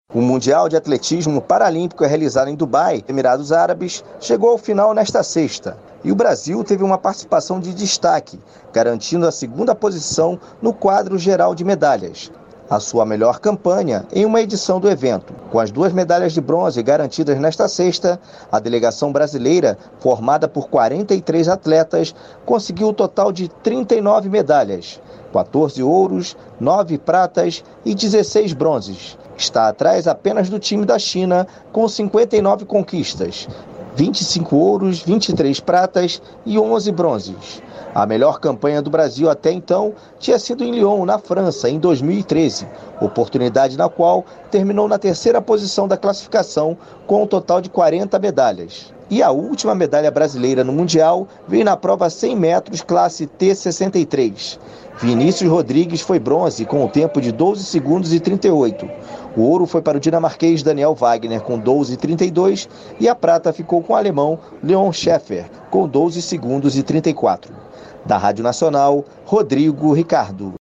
O Mundial de Atletismo Paralímpico realizado em Dubai, Emirados Árabes, chegou ao final nesta sexta. E o Brasil teve uma participação de destaque, garantindo a segunda posição no quadro geral de medalhas. A sua melhor campanha em uma edição do evento. Com as 2 medalhas de bronze garantidas nesta sexta, a delegação brasileira, formada por 43 atletas, conseguiu o total de 39 medalhas, 14 ouros, 9 pratas e 16 bronzes. Está atrás apenas do time da China, com 59 conquistas, 25 ouros, 23 pratas e 11 bronzes. A melhor campanha do Brasil até então tinha sido em Lyon, na França, em 2013, oportunidade na qual terminou na 3ª posição da classificação, com um total de 40 medalhas. E a última medalha brasileira no Mundial veio na prova 100 metros, classe T63. Vinícius Rodrigues foi bronze com o tempo de 12 segundos e 38. O ouro foi para o dinamarquês Daniel Wagner com 12,32 e a prata ficou com o alemão Leon Schäfer com 12 segundos e 34. Da Rádio Nacional, Rodrigo Ricardo.